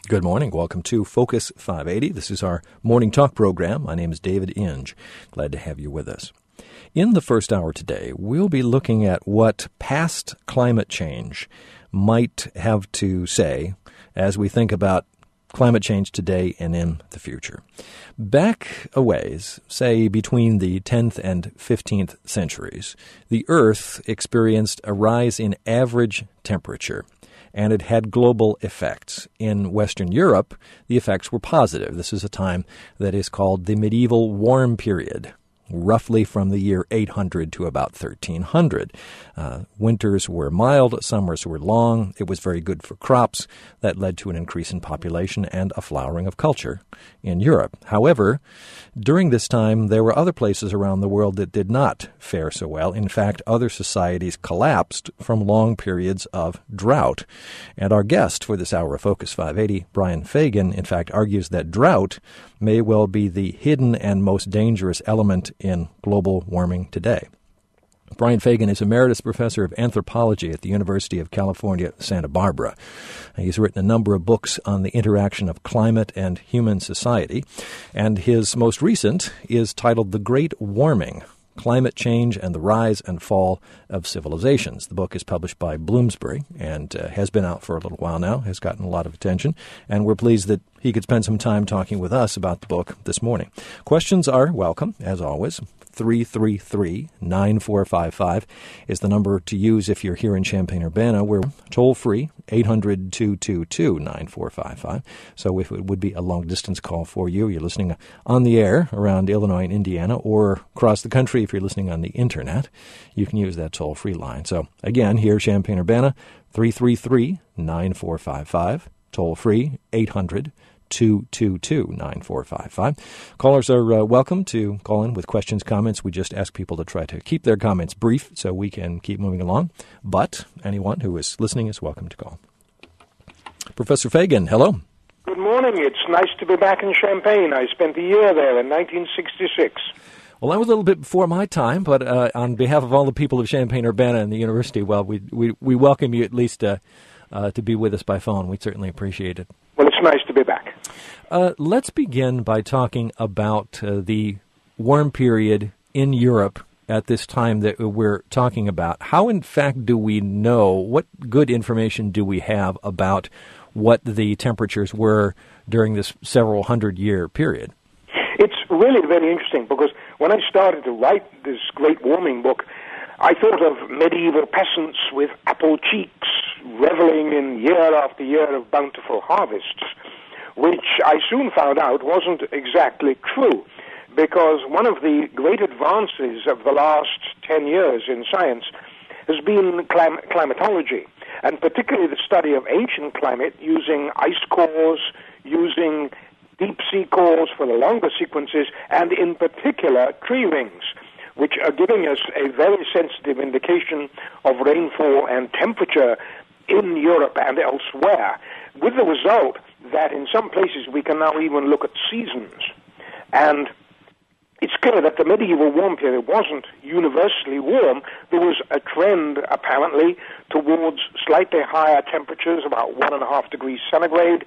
Good morning. Welcome to Focus 580. This is our morning talk program. My name is David Inge. Glad to have you with us. In the first hour today, we'll be looking at what past climate change might have to say as we think about climate change today and in the future. Back a ways, say between the 10th and 15th centuries, the Earth experienced a rise in average temperature, and it had global effects. In Western Europe, the effects were positive. This is a time that is called the medieval warm period, roughly from the year 800 to about 1300. Winters were mild, summers were long. It was very good for crops. That led to an increase in population and a flowering of culture in Europe. However, during this time, there were other places around the world that did not fare so well. In fact, other societies collapsed from long periods of drought. And our guest for this hour of Focus 580, Brian Fagan, in fact, argues that drought may well be the hidden and most dangerous element in global warming today. Brian Fagan is Emeritus Professor of Anthropology at the University of California, Santa Barbara. He's written a number of books on the interaction of climate and human society, and his most recent is titled The Great Warming: Climate Change and the Rise and Fall of Civilizations. The book is published by Bloomsbury and has been out for a little while now, has gotten a lot of attention, and we're pleased that he could spend some time talking with us about the book this morning. Questions are welcome, as always. 333-9455 is the number to use if you're here in Champaign-Urbana. We're toll-free, 800-222-9455. So if it would be a long-distance call for you, you're listening on the air around Illinois and Indiana, or across the country if you're listening on the Internet, you can use that toll-free line. So again, here Champaign-Urbana, 333-9455, toll-free, 800-222-9455. Callers are welcome to call in with questions, comments. We just ask people to try to keep their comments brief so we can keep moving along. But anyone who is listening is welcome to call. Professor Fagan, hello. Good morning. It's nice to be back in Champaign. I spent a year there in 1966. Well, that was a little bit before my time, but on behalf of all the people of Champaign-Urbana and the university, well, we welcome you at least to be with us by phone. We certainly appreciate it. Well, it's nice to be back. Let's begin by talking about the warm period in Europe at this time that we're talking about. How, in fact, do we know, what good information do we have about what the temperatures were during this several hundred-year period? It's really very interesting because when I started to write this Great Warming book, I thought of medieval peasants with apple cheeks, reveling in year after year of bountiful harvests, which I soon found out wasn't exactly true, because one of the great advances of the last 10 years in science has been climatology, and particularly the study of ancient climate using ice cores, using deep-sea cores for the longer sequences, and in particular tree rings, which are giving us a very sensitive indication of rainfall and temperature in Europe and elsewhere, with the result that in some places we can now even look at seasons. And it's clear that the medieval warm period wasn't universally warm. There was a trend, apparently, towards slightly higher temperatures, about 1.5 degrees centigrade,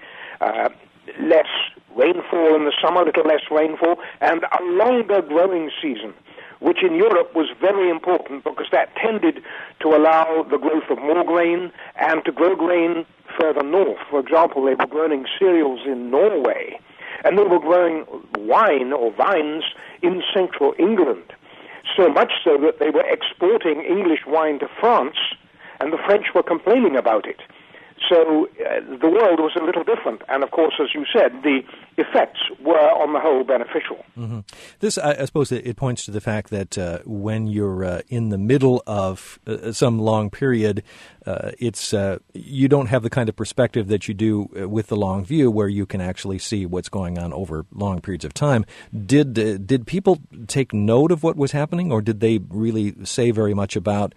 less rainfall in the summer, a little less rainfall, and a longer growing season, which in Europe was very important because that tended to allow the growth of more grain and to grow grain further north. For example, they were growing cereals in Norway, and they were growing wine or vines in central England, so much so that they were exporting English wine to France, and the French were complaining about it. So the world was a little different. And, of course, as you said, the effects were, on the whole, beneficial. Mm-hmm. This, I suppose, it points to the fact that when you're in the middle of some long period, it's you don't have the kind of perspective that you do with the long view where you can actually see what's going on over long periods of time. Did people take note of what was happening, or did they really say very much about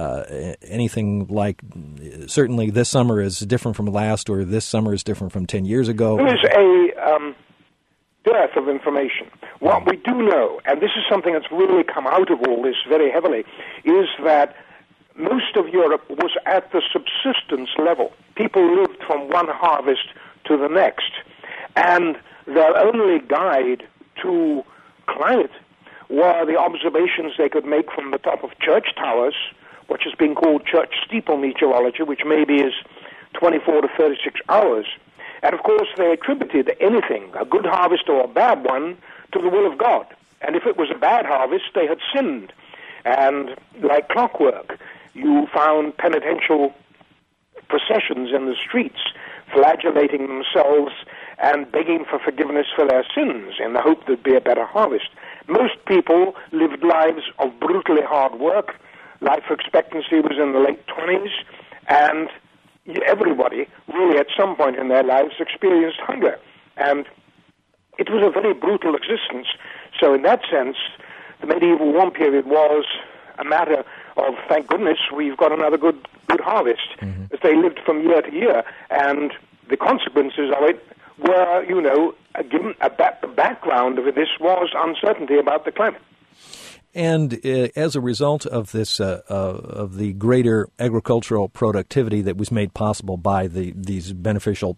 anything like, certainly this summer is different from last, or this summer is different from 10 years ago? There is a dearth of information. What we do know, and this is something that's really come out of all this very heavily, is that most of Europe was at the subsistence level. People lived from one harvest to the next. And their only guide to climate were the observations they could make from the top of church towers, which has been called church steeple meteorology, which maybe is 24 to 36 hours. And of course, they attributed anything, a good harvest or a bad one, to the will of God. And if it was a bad harvest, they had sinned. And like clockwork, you found penitential processions in the streets, flagellating themselves and begging for forgiveness for their sins in the hope there'd be a better harvest. Most people lived lives of brutally hard work. Life expectancy was in the late 20s, and everybody really at some point in their lives experienced hunger. And it was a very brutal existence. So in that sense, the medieval warm period was a matter of, thank goodness, we've got another good harvest, as they lived from year to year. And the consequences of it were, given the background of this was uncertainty about the climate. And as a result of this, of the greater agricultural productivity that was made possible by these beneficial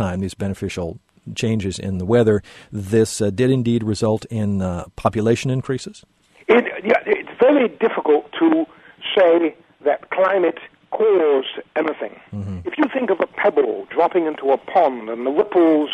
changes in the weather, this did indeed result in population increases? It's very difficult to say that climate caused anything. If you think of a pebble dropping into a pond and the ripples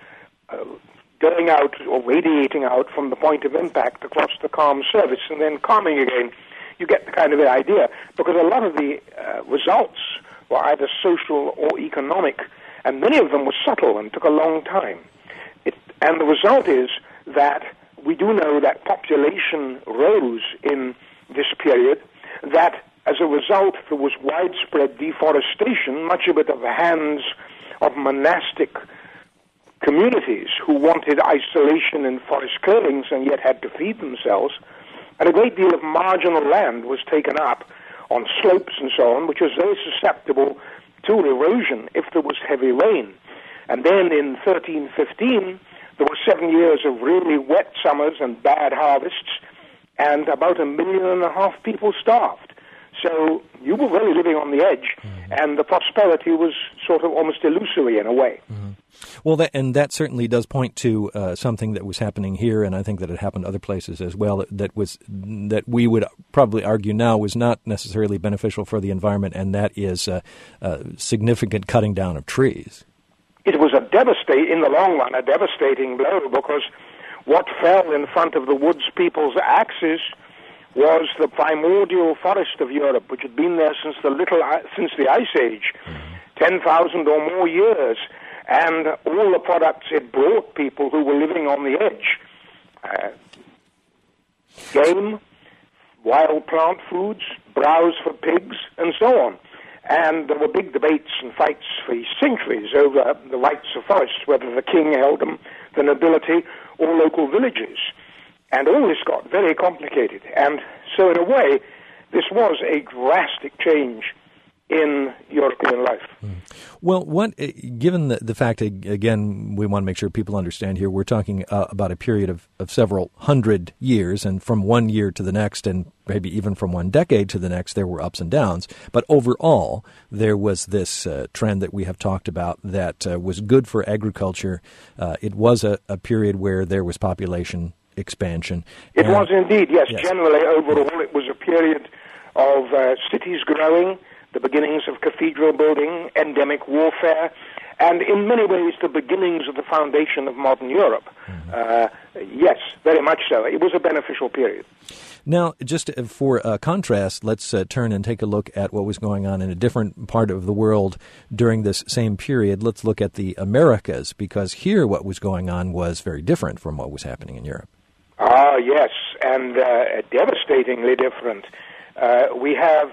going out or radiating out from the point of impact across the calm surface and then calming again, you get the kind of idea, because a lot of the results were either social or economic, and many of them were subtle and took a long time. And the result is that we do know that population rose in this period, that as a result there was widespread deforestation, much of it at the hands of monastic communities who wanted isolation in forest clearings and yet had to feed themselves, and a great deal of marginal land was taken up on slopes and so on, which was very susceptible to erosion if there was heavy rain. And then in 1315, there were 7 years of really wet summers and bad harvests, and about 1.5 million people starved. So you were really living on the edge, and the prosperity was sort of almost illusory in a way. Well, that certainly does point to something that was happening here, and I think that it happened other places as well, that we would probably argue now was not necessarily beneficial for the environment, and that is significant cutting down of trees. It was in the long run, a devastating blow, because what fell in front of the woods people's axes was the primordial forest of Europe, which had been there since the Ice Age, 10,000 or more years, and all the products it brought people who were living on the edge. Game, wild plant foods, browse for pigs, and so on. And there were big debates and fights for centuries over the rights of forests, whether the king held them, the nobility, or local villages. And all this got very complicated. And so in a way, this was a drastic change in European life. Well, given the fact, again, we want to make sure people understand here, we're talking about a period of several hundred years, and from one year to the next, and maybe even from one decade to the next, there were ups and downs. But overall, there was this trend that we have talked about that was good for agriculture. It was a period where there was population expansion. It was indeed, yes. Generally, overall, it was a period of cities growing, the beginnings of cathedral building, endemic warfare, and in many ways the beginnings of the foundation of modern Europe. Yes, very much so. It was a beneficial period. Now, just for contrast, let's turn and take a look at what was going on in a different part of the world during this same period. Let's look at the Americas, because here what was going on was very different from what was happening in Europe. Ah, yes, and devastatingly different. We have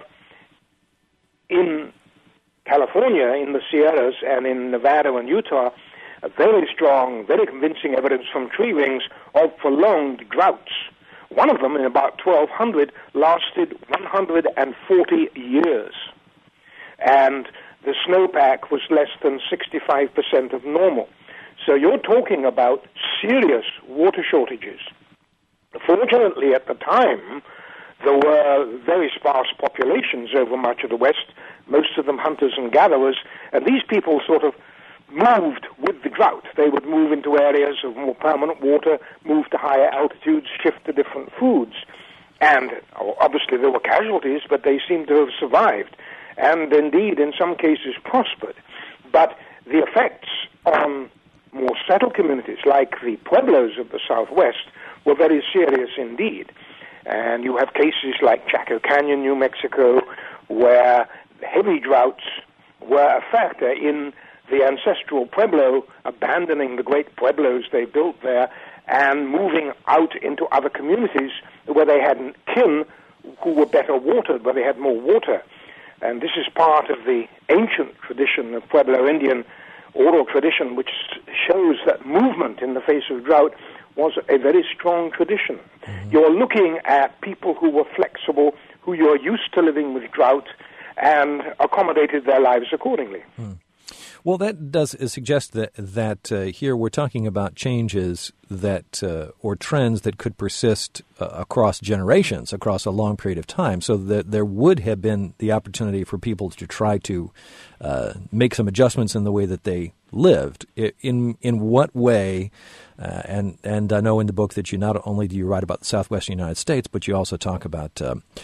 in California, in the Sierras, and in Nevada and Utah, a very strong, very convincing evidence from tree rings of prolonged droughts. One of them, in about 1200, lasted 140 years. And the snowpack was less than 65% of normal. So you're talking about serious water shortages. Fortunately, at the time, there were very sparse populations over much of the West, most of them hunters and gatherers, and these people sort of moved with the drought. They would move into areas of more permanent water, move to higher altitudes, shift to different foods. And obviously there were casualties, but they seem to have survived, and indeed in some cases prospered. But the effects on more settled communities, like the pueblos of the Southwest, were very serious indeed. And you have cases like Chaco Canyon, New Mexico, where heavy droughts were a factor in the ancestral pueblo abandoning the great pueblos they built there and moving out into other communities where they had kin who were better watered, where they had more water. And this is part of the ancient tradition of Pueblo Indian oral tradition, which shows that movement in the face of drought was a very strong tradition. Mm-hmm. You're looking at people who were flexible, who you're used to living with drought, and accommodated their lives accordingly. Mm. Well, that does suggest that here we're talking about changes that or trends that could persist across generations, across a long period of time, so that there would have been the opportunity for people to try to make some adjustments in the way that they lived. In what way? And I know in the book that you not only do you write about the Southwestern United States, but you also talk about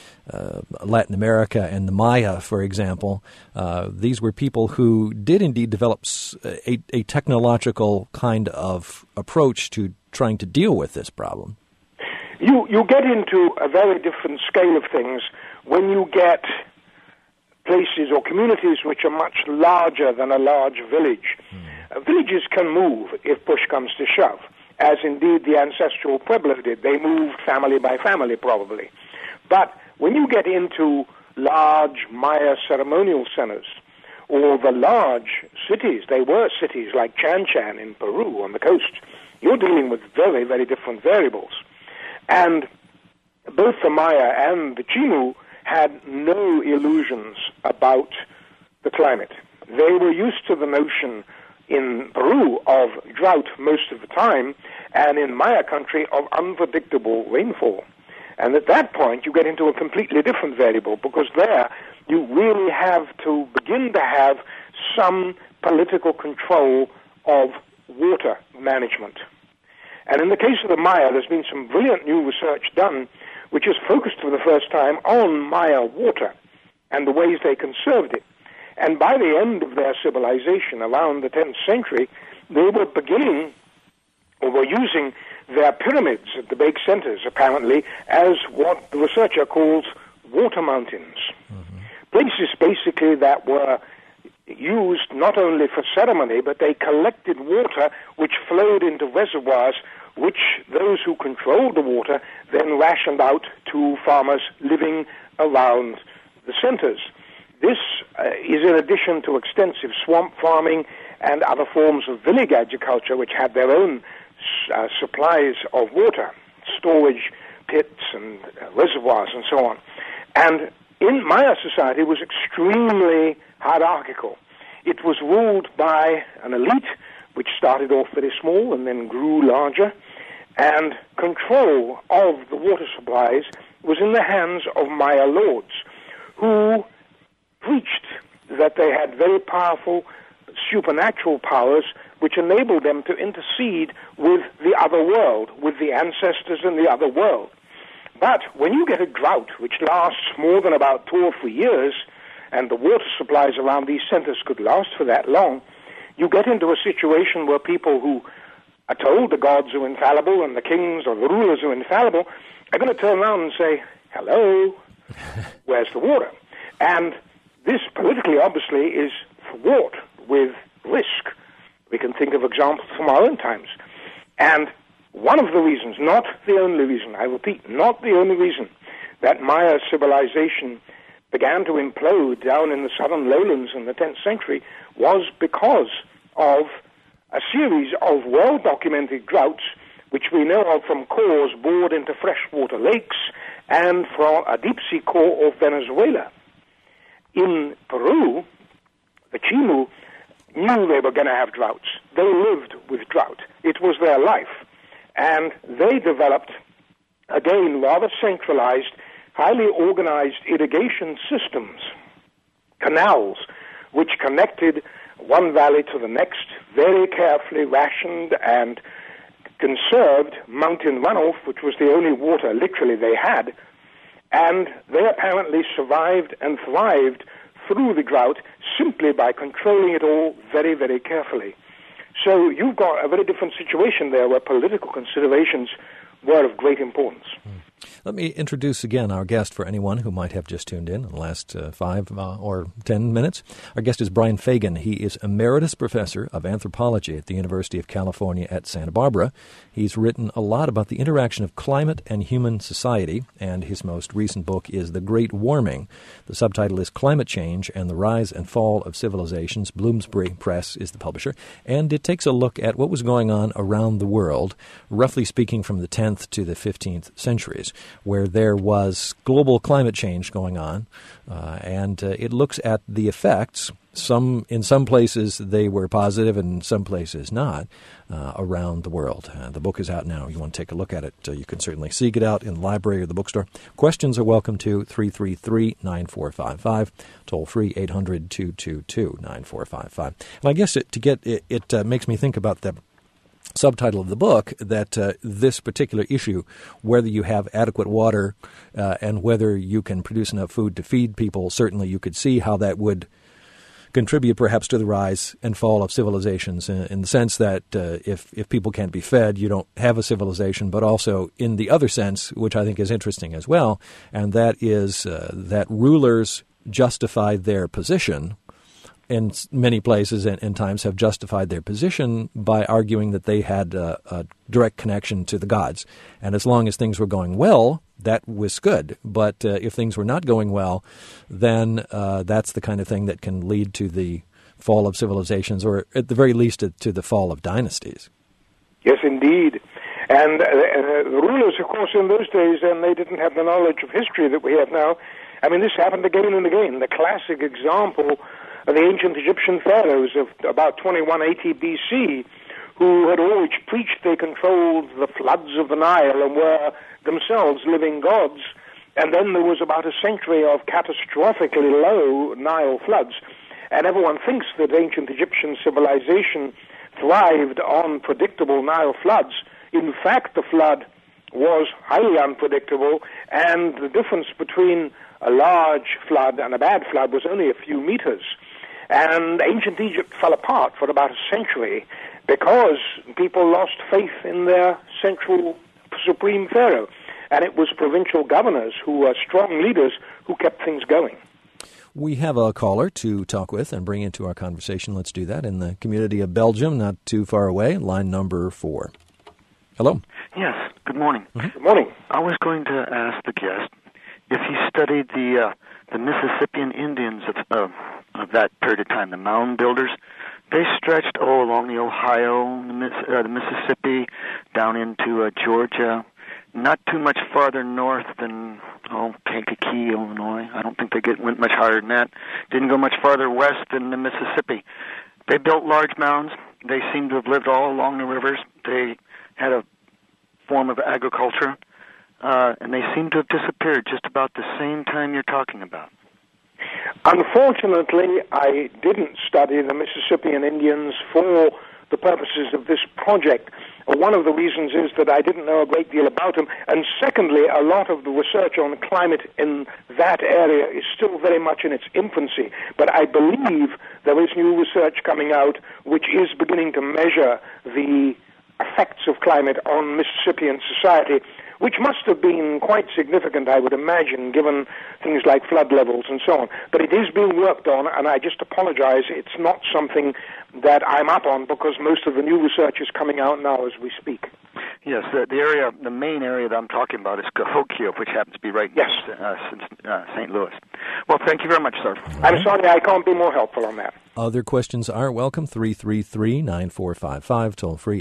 Latin America and the Maya, for example. These were people who did indeed develop a technological kind of approach to trying to deal with this problem. You get into a very different scale of things when you get places or communities which are much larger than a large village. Villages can move if push comes to shove, as indeed the ancestral Pueblo did. They moved family by family, probably. But when you get into large Maya ceremonial centers, or the large cities, they were cities like Chan Chan in Peru on the coast, you're dealing with very, very different variables. And both the Maya and the Chimu had no illusions about the climate. They were used to the notion in Peru of drought most of the time, and in Maya country of unpredictable rainfall. And at that point, you get into a completely different variable, because there you really have to begin to have some political control of water management. And in the case of the Maya, there's been some brilliant new research done, which has focused for the first time on Maya water and the ways they conserved it. And by the end of their civilization, around the 10th century, they were beginning, or were using their pyramids at the big centers, apparently, as what the researcher calls water mountains. Mm-hmm. Places, basically, that were used not only for ceremony, but they collected water which flowed into reservoirs, which those who controlled the water then rationed out to farmers living around the centers. This is in addition to extensive swamp farming and other forms of village agriculture, which had their own supplies of water, storage pits and reservoirs and so on. And in Maya society, it was extremely hierarchical. It was ruled by an elite, which started off very small and then grew larger, and control of the water supplies was in the hands of Maya lords, who preached that they had very powerful supernatural powers which enabled them to intercede with the other world, with the ancestors in the other world. But when you get a drought which lasts more than about 2 or 3 years, and the water supplies around these centers could last for that long, you get into a situation where people who are told the gods are infallible and the kings or the rulers are infallible are going to turn around and say, hello, where's the water? And this politically, obviously, is fraught with risk. We can think of examples from our own times. And one of the reasons, not the only reason, I repeat, not the only reason, that Maya civilization began to implode down in the southern lowlands in the 10th century was because of a series of well-documented droughts, which we know of from cores bored into freshwater lakes and from a deep-sea core of Venezuela. In Peru, the Chimu knew they were going to have droughts. They lived with drought. It was their life. And they developed, again, rather centralized, highly organized irrigation systems, canals, which connected one valley to the next, very carefully rationed and conserved mountain runoff, which was the only water literally they had, and they apparently survived and thrived through the drought simply by controlling it all very, very carefully. So you've got a very different situation there where political considerations were of great importance. Let me introduce again our guest for anyone who might have just tuned in the last 5 or 10 minutes. Our guest is Brian Fagan. He is Emeritus Professor of Anthropology at the University of California at Santa Barbara. He's written a lot about the interaction of climate and human society, and his most recent book is The Great Warming. The subtitle is Climate Change and the Rise and Fall of Civilizations. Bloomsbury Press is the publisher, and it takes a look at what was going on around the world, roughly speaking from the 10th to the 15th centuries, where there was global climate change going on, and it looks at the effects. In some places they were positive and in some places not, around the world. The book is out now. You want to take a look at it, you can certainly seek it out in the library or the bookstore. Questions are welcome to 333-9455, toll free 800-222-9455. And I guess it makes me think about the subtitle of the book, that this particular issue, whether you have adequate water and whether you can produce enough food to feed people, certainly you could see how that would contribute perhaps to the rise and fall of civilizations in the sense that if people can't be fed, you don't have a civilization, but also in the other sense, which I think is interesting as well, and that is that rulers justify their position in many places and times have justified their position by arguing that they had a direct connection to the gods. And as long as things were going well, that was good. But if things were not going well, then that's the kind of thing that can lead to the fall of civilizations, or at the very least to the fall of dynasties. Yes, indeed. And the rulers, of course, in those days, and they didn't have the knowledge of history that we have now. I mean, this happened again and again. The classic example of the ancient Egyptian pharaohs of about 2180 BC, who had always preached they controlled the floods of the Nile and were themselves living gods. And then there was about a century of catastrophically low Nile floods. And everyone thinks that ancient Egyptian civilization thrived on predictable Nile floods. In fact, the flood was highly unpredictable, and the difference between a large flood and a bad flood was only a few meters. And ancient Egypt fell apart for about a century because people lost faith in their central supreme pharaoh. And it was provincial governors who were strong leaders who kept things going. We have a caller to talk with and bring into our conversation. Let's do that in the community of Belgium, not too far away, line number 4. Hello. Yes, good morning. Mm-hmm. Good morning. I was going to ask the guest if he studied the Mississippian Indians of that period of time, the mound builders. They stretched along the Ohio, the Mississippi, down into Georgia, not too much farther north than Kankakee, Illinois. I don't think they went much higher than that. Didn't go much farther west than the Mississippi. They built large mounds. They seem to have lived all along the rivers. They had a form of agriculture, and they seem to have disappeared just about the same time you're talking about. Unfortunately, I didn't study the Mississippian Indians for the purposes of this project. One of the reasons is that I didn't know a great deal about them, and secondly, a lot of the research on climate in that area is still very much in its infancy. But I believe there is new research coming out which is beginning to measure the effects of climate on Mississippian society, which must have been quite significant, I would imagine, given things like flood levels and so on. But it is being worked on, and I just apologize. It's not something that I'm up on because most of the new research is coming out now as we speak. Yes, the main area that I'm talking about is Cahokia, which happens to be right next to St. Louis. Well, thank you very much, sir. I'm sorry I can't be more helpful on that. Other questions are welcome, 333-9455, toll-free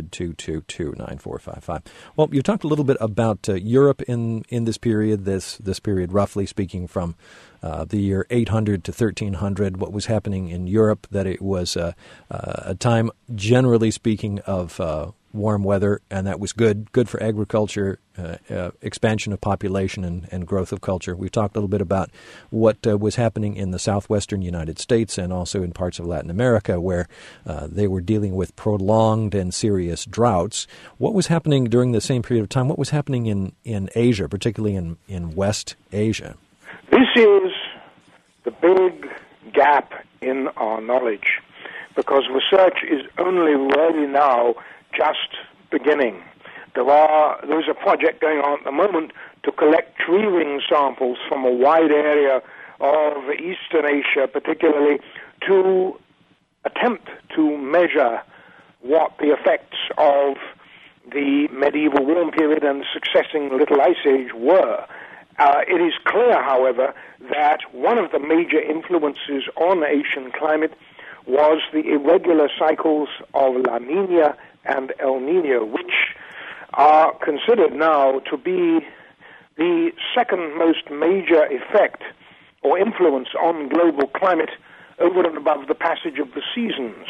800-222-9455. Well, you talked a little bit about Europe in this period, this period roughly speaking from the year 800 to 1300, what was happening in Europe, that it was a time, generally speaking, of warm weather, and that was good for agriculture, expansion of population and growth of culture. We've talked a little bit about what was happening in the southwestern United States and also in parts of Latin America where they were dealing with prolonged and serious droughts. What was happening during the same period of time? What was happening in Asia, particularly in West Asia? This is the big gap in our knowledge, because research is only really now just beginning. There is a project going on at the moment to collect tree ring samples from a wide area of Eastern Asia, particularly, to attempt to measure what the effects of the medieval warm period and the succeeding Little Ice Age were. It is clear, however, that one of the major influences on Asian climate was the irregular cycles of La Nina and El Nino, which are considered now to be the second most major effect or influence on global climate over and above the passage of the seasons.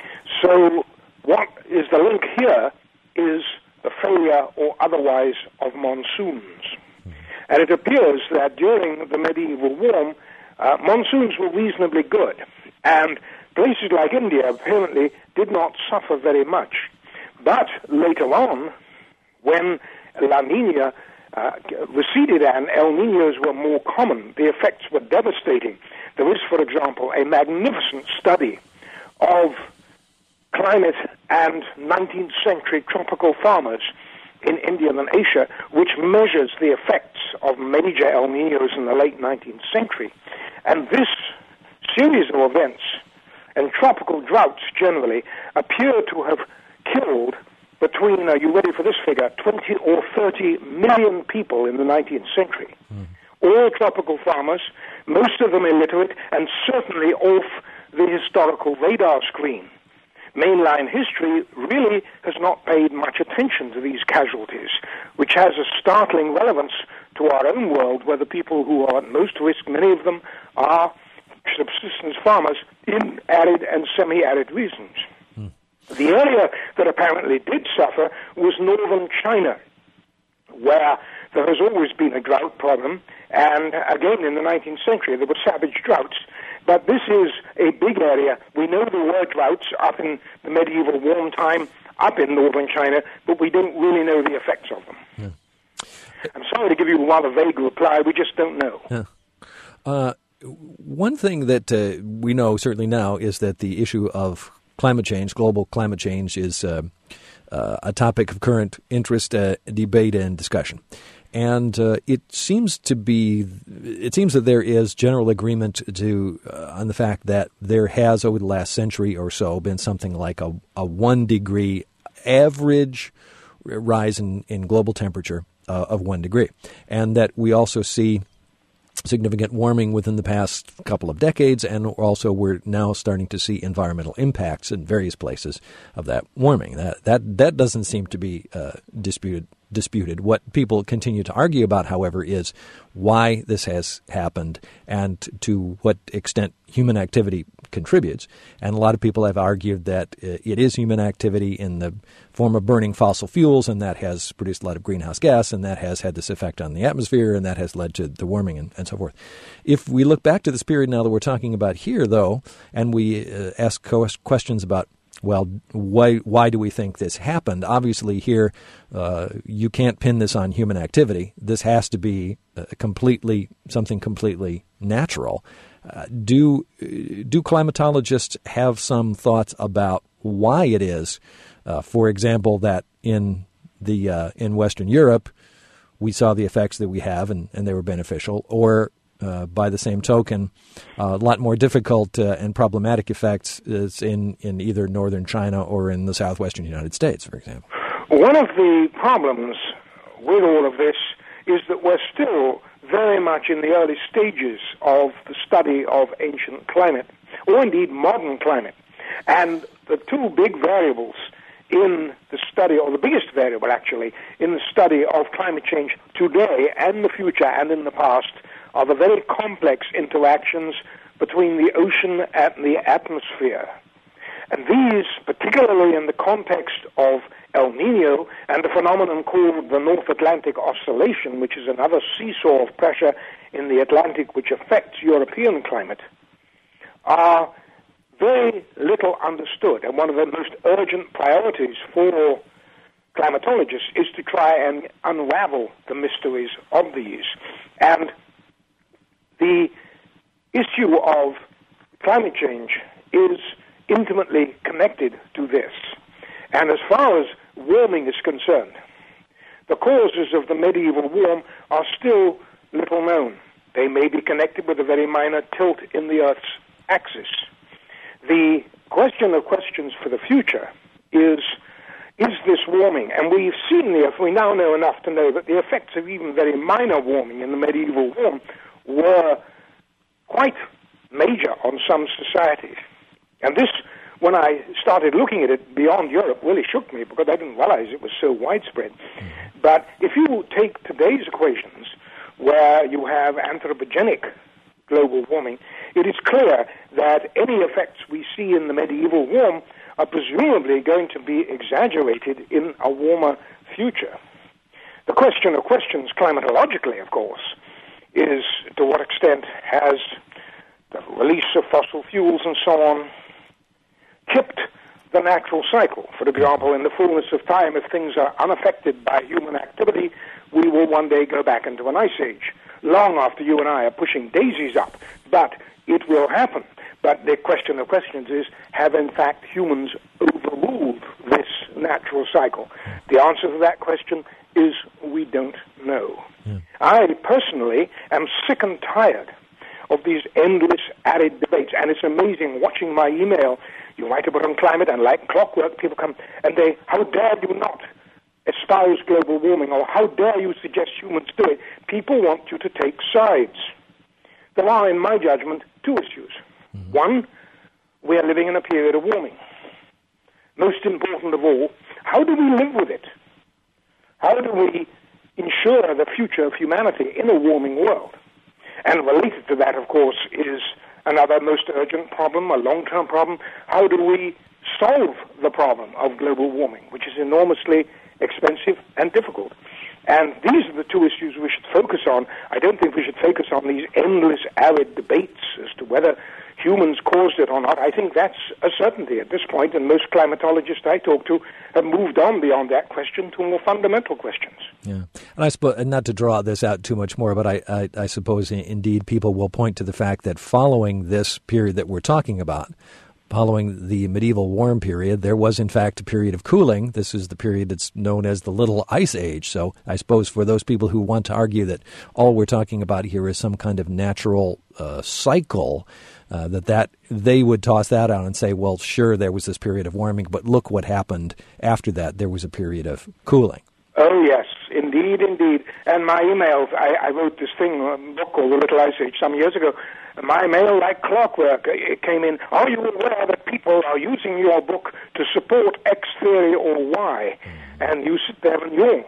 So what is the link here is the failure or otherwise of monsoons. And it appears that during the medieval warm, monsoons were reasonably good, and places like India apparently did not suffer very much. But later on, when La Nina receded and El Niños were more common, the effects were devastating. There is, for example, a magnificent study of climate and 19th century tropical farmers in India and Asia, which measures the effects of major El Niños in the late 19th century. And this series of events and tropical droughts generally appear to have killed between, are you ready for this figure, 20 or 30 million people in the 19th century. All tropical farmers, most of them illiterate, and certainly off the historical radar screen. Mainline history really has not paid much attention to these casualties, which has a startling relevance to our own world, where the people who are at most risk, many of them, are subsistence farmers in arid and semi-arid regions. The area that apparently did suffer was northern China, where there has always been a drought problem, and again in the 19th century there were savage droughts. But this is a big area. We know there were droughts up in the medieval warm time, up in northern China, but we don't really know the effects of them. Yeah. I'm sorry to give you a rather vague reply. We just don't know. Yeah. One thing that we know certainly now is that the issue of climate change, global climate change, is a topic of current interest, debate, and discussion. And it seems that there is general agreement on the fact that there has, over the last century or so, been something like a 1 degree average rise in global temperature of 1 degree. And that we also see significant warming within the past couple of decades, and also we're now starting to see environmental impacts in various places of that warming. That doesn't seem to be disputed. What people continue to argue about, however, is why this has happened and to what extent human activity contributes. And a lot of people have argued that it is human activity in the form of burning fossil fuels, and that has produced a lot of greenhouse gas, and that has had this effect on the atmosphere, and that has led to the warming and so forth. If we look back to this period now that we're talking about here, though, and we ask questions about, well, why do we think this happened? Obviously here, you can't pin this on human activity. This has to be something completely natural. Do climatologists have some thoughts about why it is, for example, that in Western Europe we saw the effects that we have and they were beneficial, or by the same token, a lot more difficult and problematic effects is in either northern China or in the southwestern United States, for example? One of the problems with all of this is that we're still very much in the early stages of the study of ancient climate, or indeed modern climate. And the two big variables in the study, or the biggest variable actually, in the study of climate change today and the future and in the past, are the very complex interactions between the ocean and the atmosphere. And these, particularly in the context of El Nino, and the phenomenon called the North Atlantic Oscillation, which is another seesaw of pressure in the Atlantic which affects European climate, are very little understood. And one of the most urgent priorities for climatologists is to try and unravel the mysteries of these. And the issue of climate change is intimately connected to this. And as far as warming is concerned, the causes of the medieval warm are still little known. They may be connected with a very minor tilt in the Earth's axis. The question of questions for the future is this warming? And we've seen we now know enough to know that the effects of even very minor warming in the medieval warm were quite major on some societies. And this, when I started looking at it beyond Europe, really shook me because I didn't realize it was so widespread. But if you take today's equations, where you have anthropogenic global warming, it is clear that any effects we see in the medieval warm are presumably going to be exaggerated in a warmer future. The question of questions climatologically, of course, is to what extent has the release of fossil fuels and so on tipped the natural cycle. For example, in the fullness of time, if things are unaffected by human activity, we will one day go back into an ice age, long after you and I are pushing daisies up. But it will happen. But the question of questions is, have in fact humans overruled this natural cycle? The answer to that question is we don't know. I personally am sick and tired of these endless arid debates, and it's amazing watching my email. You write about on climate, and like clockwork, people come and they, how dare you not espouse global warming, or how dare you suggest humans do it? People want you to take sides. There are, in my judgment, two issues. One, we are living in a period of warming. Most important of all, how do we live with it? How do we ensure the future of humanity in a warming world? And related to that, of course, is another most urgent problem, a long-term problem. How do we solve the problem of global warming, which is enormously expensive and difficult? And these are the two issues we should focus on. I don't think we should focus on these endless arid debates as to whether humans caused it or not. I think that's a certainty at this point, and most climatologists I talk to have moved on beyond that question to more fundamental questions. Yeah, and I suppose, and not to draw this out too much more, but I suppose indeed people will point to the fact that following this period that we're talking about, following the medieval warm period, there was in fact a period of cooling. This is the period that's known as the Little Ice Age. So I suppose for those people who want to argue that all we're talking about here is some kind of natural cycle, that they would toss that out and say, well, sure, there was this period of warming, but look what happened after that. There was a period of cooling. Oh, yes, indeed, indeed. And my emails, I wrote this book called The Little Ice Age some years ago. My mail, like clockwork, it came in, are you aware that people are using your book to support X theory or Y? And you sit there and yawn.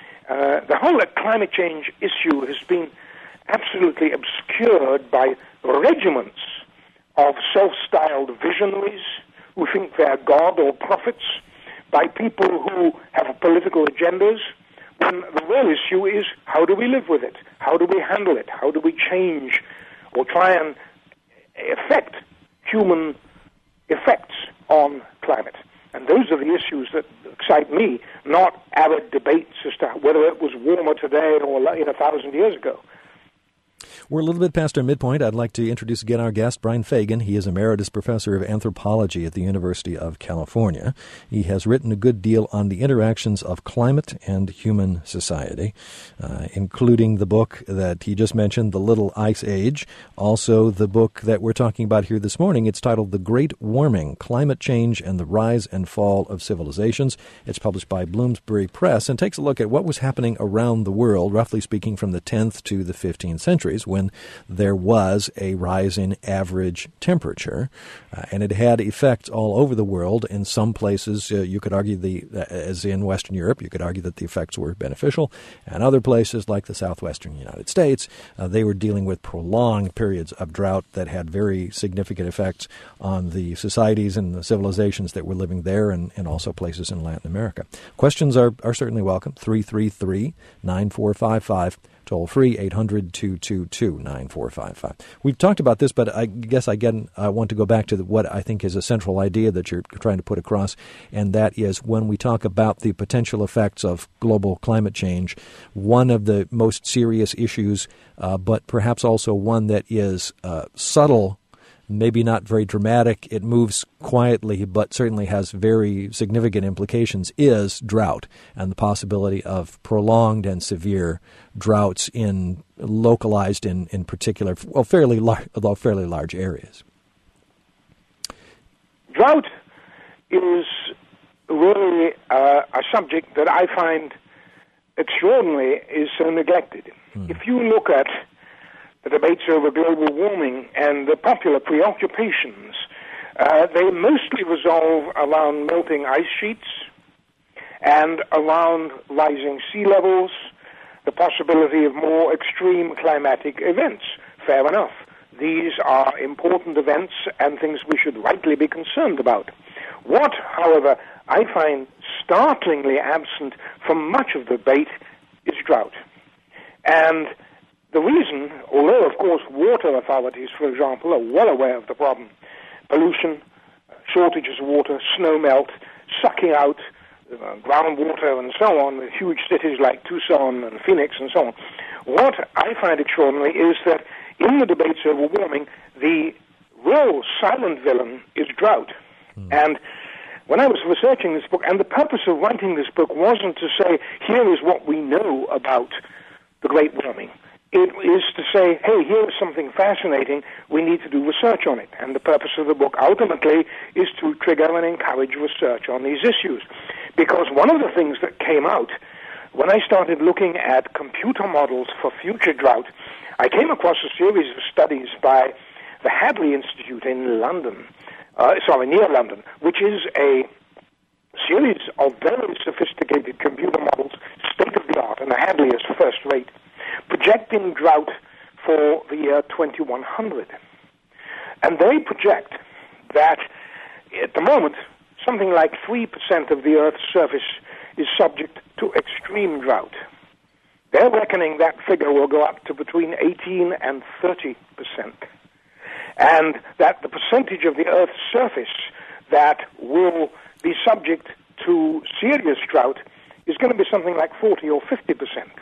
The whole climate change issue has been absolutely obscured by regiments of self-styled visionaries who think they're God or prophets, by people who have political agendas, when the real issue is how do we live with it? How do we handle it? How do we change or try and affect human effects on climate? And those are the issues that excite me, not arid debates as to whether it was warmer today or 1,000 years ago. We're a little bit past our midpoint. I'd like to introduce again our guest, Brian Fagan. He is Emeritus Professor of Anthropology at the University of California. He has written a good deal on the interactions of climate and human society, including the book that he just mentioned, The Little Ice Age. Also, the book that we're talking about here this morning, it's titled The Great Warming, Climate Change and the Rise and Fall of Civilizations. It's published by Bloomsbury Press and takes a look at what was happening around the world, roughly speaking, from the 10th to the 15th centuries, when when there was a rise in average temperature, and it had effects all over the world. In some places, you could argue, as in Western Europe, you could argue that the effects were beneficial, and other places like the southwestern United States, they were dealing with prolonged periods of drought that had very significant effects on the societies and the civilizations that were living there, and also places in Latin America. Questions are certainly welcome. 333-9455. Toll free, 800-222-9455. We've talked about this, but I guess I want to go back to what I think is a central idea that you're trying to put across, and that is when we talk about the potential effects of global climate change, one of the most serious issues, but perhaps also one that is subtle, maybe not very dramatic, it moves quietly, but certainly has very significant implications, is drought and the possibility of prolonged and severe droughts localized in particular, fairly large areas. Drought is really a subject that I find extraordinarily is so neglected. If you look at the debates over global warming and the popular preoccupations, they mostly revolve around melting ice sheets and around rising sea levels, the possibility of more extreme climatic events. Fair enough. These are important events and things we should rightly be concerned about. What, however, I find startlingly absent from much of the debate is drought. And the reason, although, of course, water authorities, for example, are well aware of the problem, pollution, shortages of water, snow melt, sucking out groundwater and so on, with huge cities like Tucson and Phoenix and so on. What I find extraordinary is that in the debates over warming, the real silent villain is drought. And when I was researching this book, and the purpose of writing this book wasn't to say, here is what we know about the Great Warming. It is to say, hey, here is something fascinating, we need to do research on it. And the purpose of the book ultimately is to trigger and encourage research on these issues. Because one of the things that came out when I started looking at computer models for future drought, I came across a series of studies by the Hadley Institute in London, near London, which is a series of very sophisticated computer models, state-of-the-art, and the Hadley is first-rate, projecting drought for the year 2100. And they project that at the moment, something like 3% of the Earth's surface is subject to extreme drought. They're reckoning that figure will go up to between 18 and 30%. And that the percentage of the Earth's surface that will be subject to serious drought is going to be something like 40 or 50%.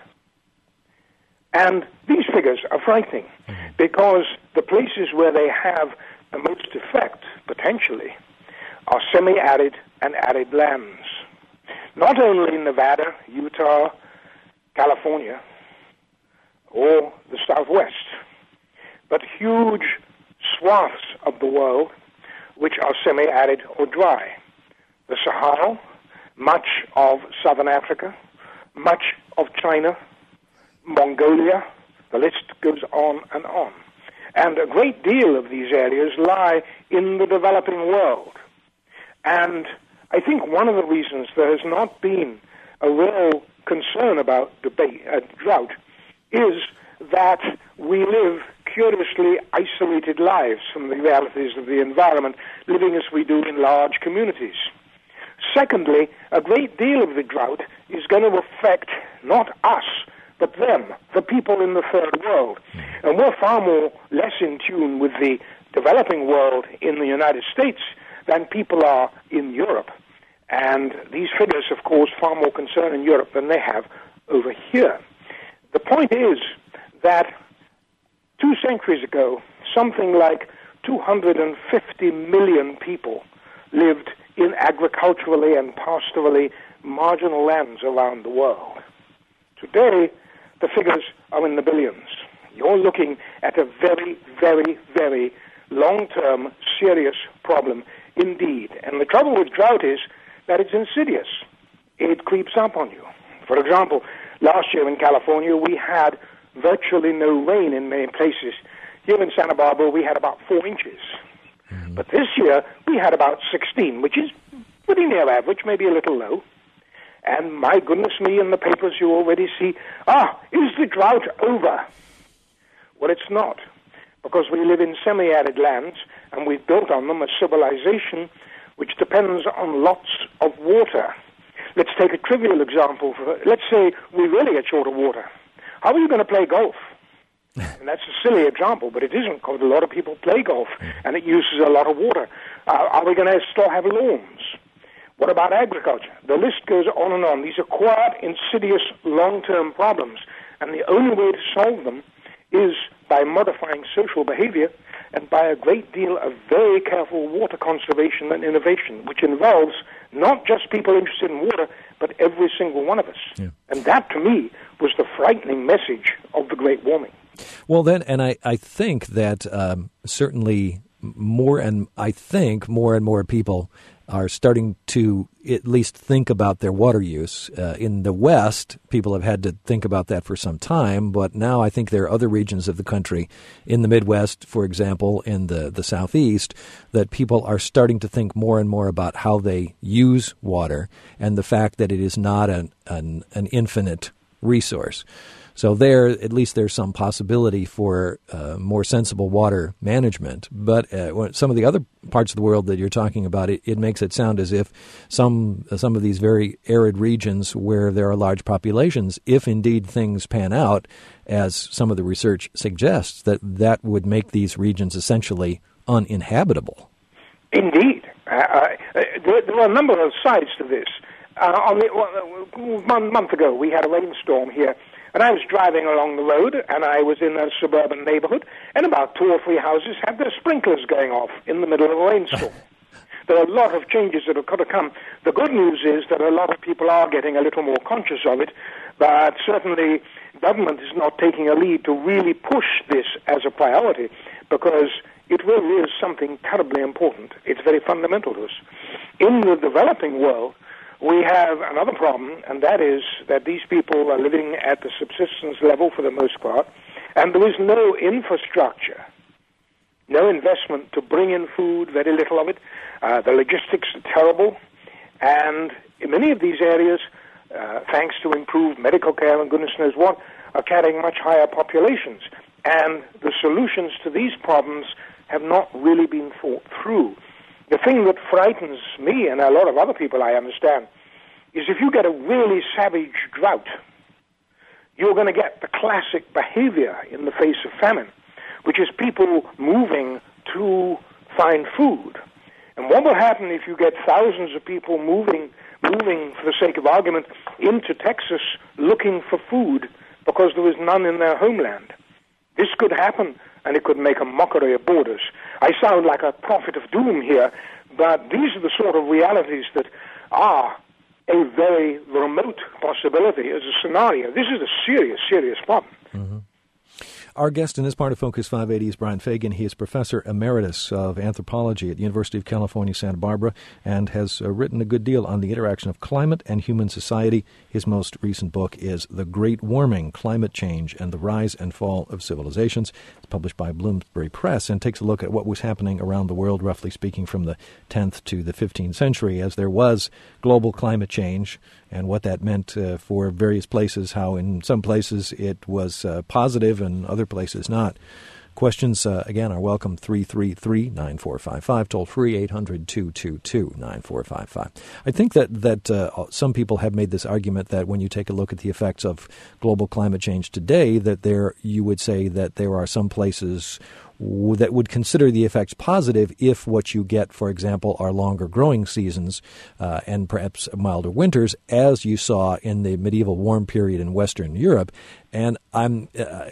And these figures are frightening because the places where they have the most effect, potentially, are semi-arid and arid lands. Not only Nevada, Utah, California, or the Southwest, but huge swaths of the world which are semi-arid or dry. The Sahara, much of southern Africa, much of China, Mongolia, the list goes on and on. And a great deal of these areas lie in the developing world. And I think one of the reasons there has not been a real concern about drought is that we live curiously isolated lives from the realities of the environment, living as we do in large communities. Secondly, a great deal of the drought is going to affect not us, but them, the people in the third world. And we're far less in tune with the developing world in the United States than people are in Europe. And these figures, of course, far more concern in Europe than they have over here. The point is that 2 centuries ago, something like 250 million people lived in agriculturally and pastorally marginal lands around the world. Today, the figures are in the billions. You're looking at a very, very, very long-term, serious problem indeed. And the trouble with drought is that it's insidious. It creeps up on you. For example, last year in California, we had virtually no rain in many places. Here in Santa Barbara, we had about 4 inches. Mm-hmm. But this year, we had about 16, which is pretty near average, maybe a little low. And my goodness me, in the papers you already see, is the drought over? Well, it's not, because we live in semi-arid lands, and we've built on them a civilization which depends on lots of water. Let's take a trivial example. Let's say we really get short of water. How are you going to play golf? And that's a silly example, but it isn't, because a lot of people play golf, and it uses a lot of water. Are we going to still have lawns? What about agriculture? The list goes on and on. These are quite insidious long-term problems, and the only way to solve them is by modifying social behavior and by a great deal of very careful water conservation and innovation, which involves not just people interested in water, but every single one of us. Yeah. And that, to me, was the frightening message of the Great Warming. Well, then, and I think that certainly more and more people are starting to at least think about their water use. In the West, people have had to think about that for some time, but now I think there are other regions of the country, in the Midwest, for example, in the Southeast, that people are starting to think more and more about how they use water and the fact that it is not an infinite resource. So there, at least there's some possibility for more sensible water management. But some of the other parts of the world that you're talking about, it makes it sound as if some of these very arid regions where there are large populations, if indeed things pan out, as some of the research suggests, that would make these regions essentially uninhabitable. Indeed. There are a number of sides to this. 1 month ago, we had a rainstorm here. And I was driving along the road, and I was in a suburban neighborhood, and about 2 or 3 houses had their sprinklers going off in the middle of a rainstorm. There are a lot of changes that have got to come. The good news is that a lot of people are getting a little more conscious of it, but certainly government is not taking a lead to really push this as a priority, because it really is something terribly important. It's very fundamental to us. In the developing world, we have another problem, and that is that these people are living at the subsistence level for the most part, and there is no infrastructure, no investment to bring in food, very little of it. The logistics are terrible, and in many of these areas, thanks to improved medical care and goodness knows what, are carrying much higher populations. And the solutions to these problems have not really been thought through. The thing that frightens me and a lot of other people, I understand, is if you get a really savage drought, you're going to get the classic behavior in the face of famine, which is people moving to find food. And what will happen if you get thousands of people moving for the sake of argument, into Texas looking for food because there is none in their homeland? This could happen, and it could make a mockery of borders. I sound like a prophet of doom here, but these are the sort of realities that are a very remote possibility as a scenario. This is a serious, serious problem. Mm-hmm. Our guest in this part of Focus 580 is Brian Fagan. He is Professor Emeritus of Anthropology at the University of California, Santa Barbara, and has written a good deal on the interaction of climate and human society. His most recent book is The Great Warming, Climate Change and the Rise and Fall of Civilizations. It's published by Bloomsbury Press and takes a look at what was happening around the world, roughly speaking, from the 10th to the 15th century, as there was global climate change and what that meant for various places, how in some places it was positive and other places not. Questions, again, are welcome, 333-9455, toll free 800-222-9455. I think that some people have made this argument that when you take a look at the effects of global climate change today, that you would say that there are some places that would consider the effects positive if what you get, for example, are longer growing seasons and perhaps milder winters, as you saw in the medieval warm period in Western Europe. And and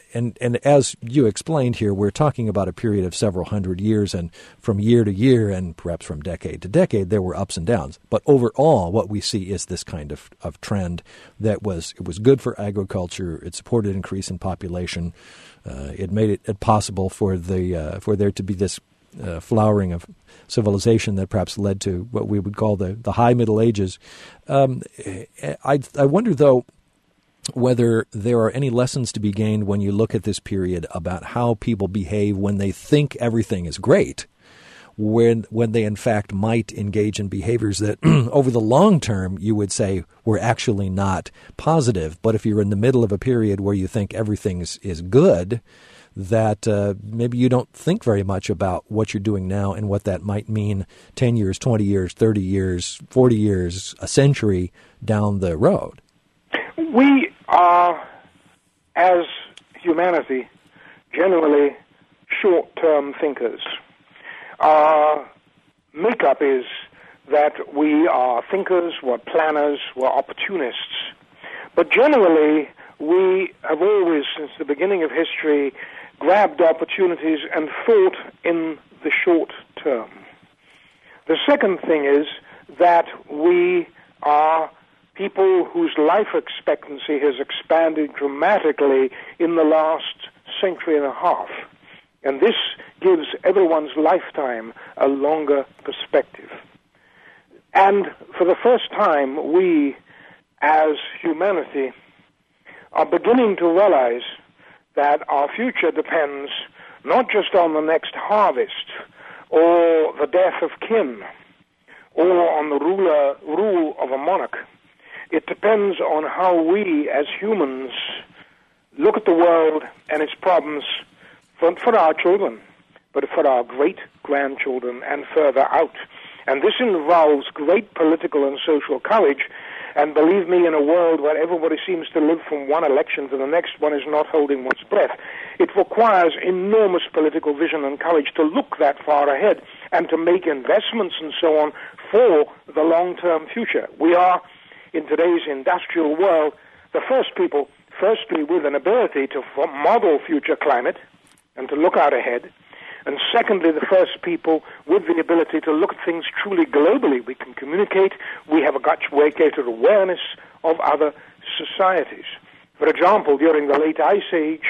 as you explained here, we're talking about a period of several hundred years, and from year to year and perhaps from decade to decade, there were ups and downs. But overall, what we see is this kind of trend that was good for agriculture. It supported increase in population. It made it possible for there to be this flowering of civilization that perhaps led to what we would call the High Middle Ages. I wonder, though, whether there are any lessons to be gained when you look at this period about how people behave when they think everything is great, when they in fact might engage in behaviors that over the long term you would say were actually not positive. But if you're in the middle of a period where you think everything is good, that maybe you don't think very much about what you're doing now and what that might mean 10 years, 20 years, 30 years, 40 years, a century down the road. We are, as humanity, generally short-term thinkers. Our makeup is that we are thinkers, we're planners, we're opportunists. But generally, we have always, since the beginning of history, grabbed opportunities and thought in the short term. The second thing is that we are people whose life expectancy has expanded dramatically in the last century and a half. And this gives everyone's lifetime a longer perspective. And for the first time, we, as humanity, are beginning to realize that our future depends not just on the next harvest or the death of kin or on the rule of a monarch. It depends on how we, as humans, look at the world and its problems for our children, but for our great-grandchildren and further out. And this involves great political and social courage, and believe me, in a world where everybody seems to live from one election to the next, one is not holding one's breath. It requires enormous political vision and courage to look that far ahead and to make investments and so on for the long-term future. We are, in today's industrial world, the first people, firstly, with an ability to model future climate and to look out ahead, and secondly, the first people with the ability to look at things truly globally. We can communicate. We have a much greater awareness of other societies. For example, during the late Ice Age,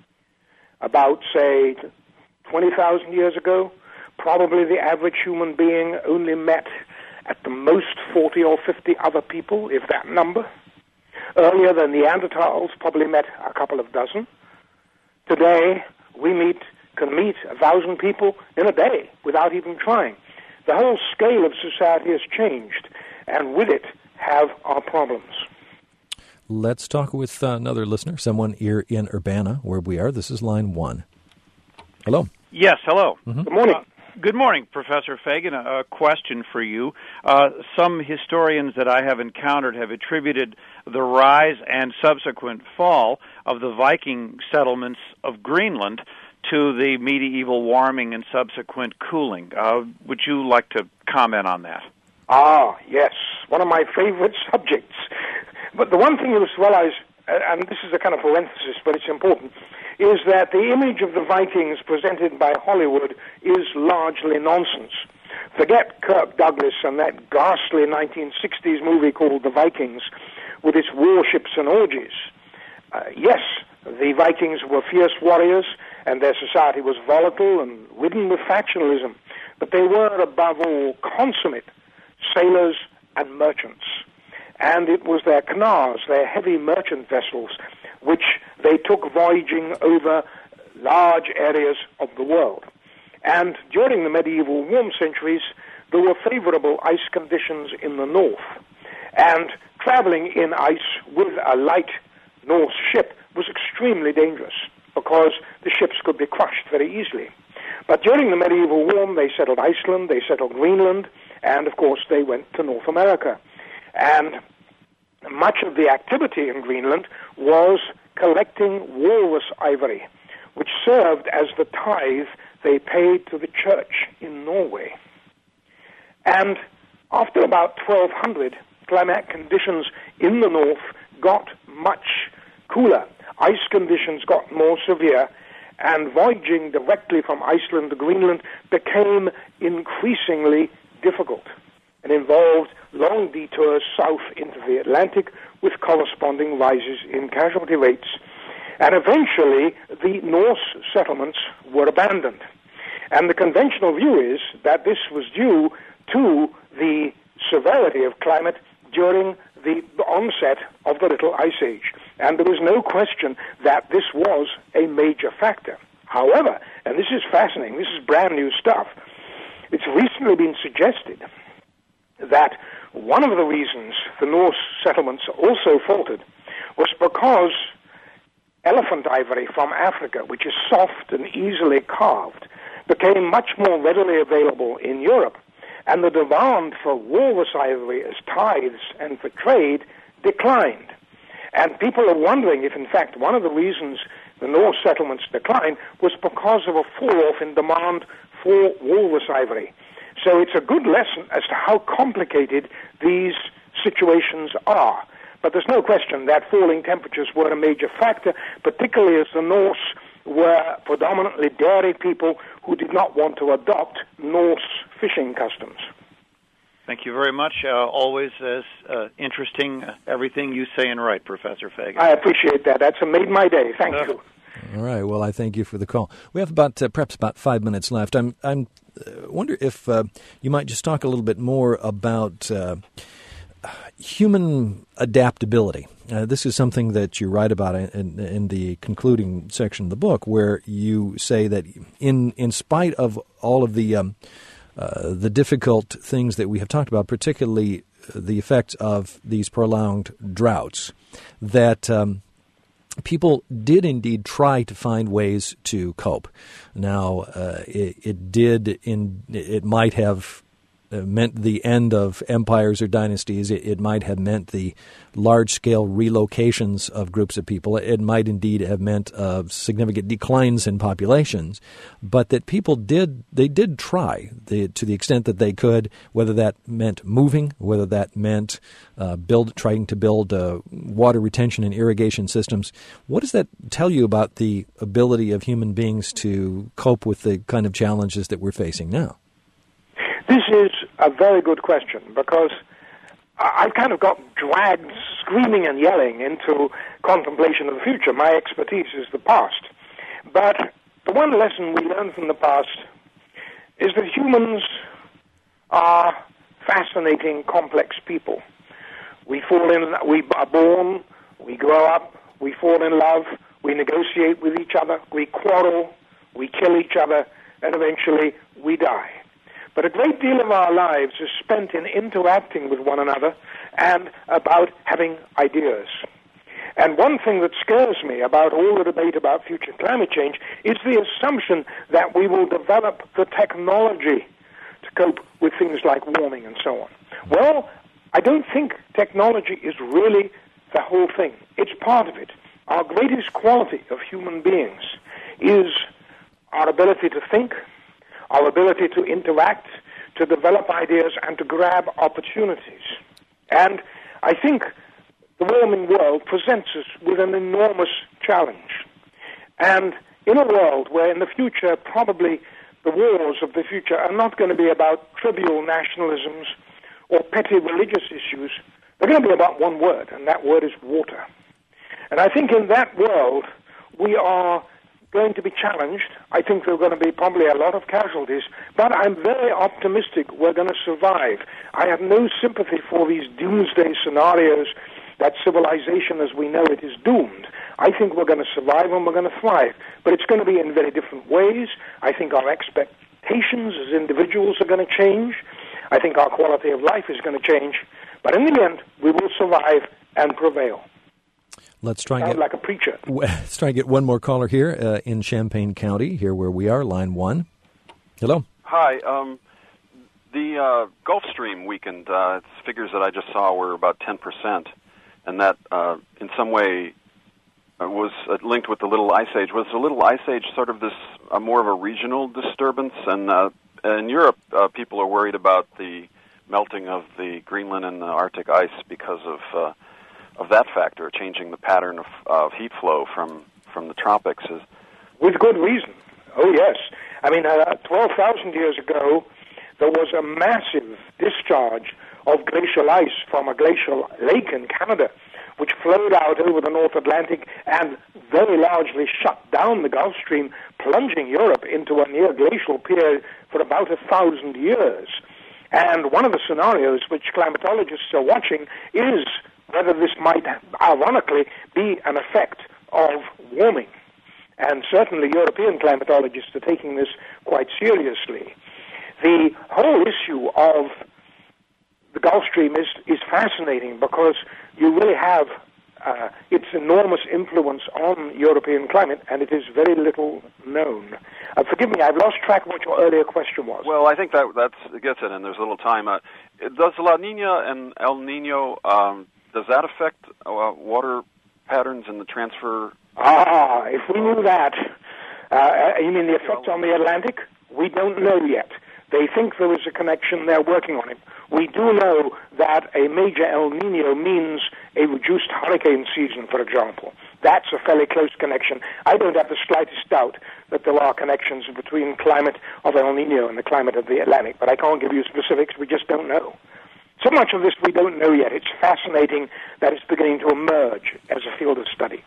about, say, 20,000 years ago, probably the average human being only met at the most 40 or 50 other people, if that number. Earlier, the Neanderthals probably met a couple of dozen. Today, we can meet 1,000 people in a day without even trying. The whole scale of society has changed, and with it have our problems. Let's talk with another listener, someone here in Urbana, where we are. This is line 1. Hello. Yes, hello. Mm-hmm. Good morning. Good morning, Professor Fagan. A question for you. Some historians that I have encountered have attributed the rise and subsequent fall of the Viking settlements of Greenland to the medieval warming and subsequent cooling. Would you like to comment on that? Yes. One of my favorite subjects. But the one thing you must realize, and this is a kind of parenthesis, but it's important, is that the image of the Vikings presented by Hollywood is largely nonsense. Forget Kirk Douglas and that ghastly 1960s movie called The Vikings with its warships and orgies. Yes, the Vikings were fierce warriors, and their society was volatile and ridden with factionalism, but they were, above all, consummate sailors and merchants. And it was their canals, their heavy merchant vessels, which they took voyaging over large areas of the world. And during the medieval warm centuries, there were favorable ice conditions in the north. And traveling in ice with a light Norse ship was extremely dangerous because the ships could be crushed very easily. But during the medieval warm, they settled Iceland, they settled Greenland, and of course they went to North America. And much of the activity in Greenland was collecting walrus ivory, which served as the tithe they paid to the church in Norway. And after about 1200, climatic conditions in the north got much cooler. Ice conditions got more severe, and voyaging directly from Iceland to Greenland became increasingly difficult and involved long detours south into the Atlantic with corresponding rises in casualty rates. And eventually, the Norse settlements were abandoned. And the conventional view is that this was due to the severity of climate during the onset of the Little Ice Age. And there was no question that this was a major factor. However, and this is fascinating, this is brand new stuff, it's recently been suggested that one of the reasons the Norse settlements also faltered was because elephant ivory from Africa, which is soft and easily carved, became much more readily available in Europe, and the demand for walrus ivory as tithes and for trade declined. And people are wondering if, in fact, one of the reasons the Norse settlements declined was because of a fall-off in demand for walrus ivory. So it's a good lesson as to how complicated these situations are. But there's no question that falling temperatures were a major factor, particularly as the Norse were predominantly dairy people who did not want to adopt Norse fishing customs. Thank you very much. Always as interesting, everything you say and write, Professor Fagan. I appreciate that. That's made my day. Thank you. All right. Well, I thank you for the call. We have perhaps about 5 minutes left. I wonder if you might just talk a little bit more about human adaptability. This is something that you write about in the concluding section of the book, where you say that in spite of all of the difficult things that we have talked about, particularly the effects of these prolonged droughts, that people did indeed try to find ways to cope. Now, it might have meant the end of empires or dynasties. It might have meant the large-scale relocations of groups of people. It might indeed have meant significant declines in populations. But that people did try to the extent that they could, whether that meant moving, whether that meant trying to build water retention and irrigation systems. What does that tell you about the ability of human beings to cope with the kind of challenges that we're facing now? This is a very good question, because I've kind of got dragged screaming and yelling into contemplation of the future. My expertise is the past. But the one lesson we learn from the past is that humans are fascinating, complex people. We are born, we grow up, we fall in love, we negotiate with each other, we quarrel, we kill each other, and eventually we die. But a great deal of our lives is spent in interacting with one another and about having ideas. And one thing that scares me about all the debate about future climate change is the assumption that we will develop the technology to cope with things like warming and so on. Well, I don't think technology is really the whole thing. It's part of it. Our greatest quality of human beings is our ability to think, our ability to interact, to develop ideas, and to grab opportunities. And I think the warming world presents us with an enormous challenge. And in a world where in the future probably the wars of the future are not going to be about trivial nationalisms or petty religious issues, they're going to be about one word, and that word is water. And I think in that world we are going to be challenged. I think there are going to be probably a lot of casualties, but I'm very optimistic we're going to survive. I have no sympathy for these doomsday scenarios that civilization as we know it is doomed. I think we're going to survive and we're going to thrive, but it's going to be in very different ways. I think our expectations as individuals are going to change. I think our quality of life is going to change, but in the end, we will survive and prevail. Let's try and get like a preacher. Let's try and get one more caller here in Champaign County, here where we are, line 1. Hello. Hi. The Gulf Stream weakened. Figures that I just saw were about 10%, and that in some way was linked with the Little Ice Age. Was the Little Ice Age sort of this more of a regional disturbance? And in Europe, people are worried about the melting of the Greenland and the Arctic ice because of that factor, changing the pattern of heat flow from the tropics. With good reason. Oh, yes. I mean, 12,000 years ago, there was a massive discharge of glacial ice from a glacial lake in Canada, which flowed out over the North Atlantic and very largely shut down the Gulf Stream, plunging Europe into a near glacial period for about 1,000 years. And one of the scenarios which climatologists are watching is whether this might, ironically, be an effect of warming. And certainly European climatologists are taking this quite seriously. The whole issue of the Gulf Stream is fascinating because you really have its enormous influence on European climate, and it is very little known. Forgive me, I've lost track of what your earlier question was. Well, I think that gets it, and there's a little time. Does La Nina and El Nino, does that affect water patterns and the transfer? If we knew that, you mean the effect on the Atlantic? We don't know yet. They think there is a connection. They're working on it. We do know that a major El Nino means a reduced hurricane season, for example. That's a fairly close connection. I don't have the slightest doubt that there are connections between climate of El Nino and the climate of the Atlantic, but I can't give you specifics. We just don't know. So much of this we don't know yet. It's fascinating that it's beginning to emerge as a field of study.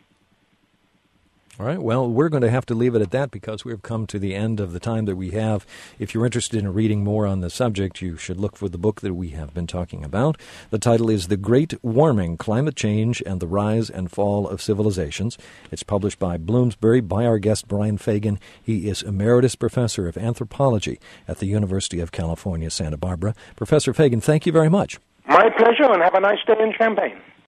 All right, well, we're going to have to leave it at that because we've come to the end of the time that we have. If you're interested in reading more on the subject, you should look for the book that we have been talking about. The title is The Great Warming, Climate Change and the Rise and Fall of Civilizations. It's published by Bloomsbury by our guest, Brian Fagan. He is Emeritus Professor of Anthropology at the University of California, Santa Barbara. Professor Fagan, thank you very much. My pleasure, and have a nice day in Champaign.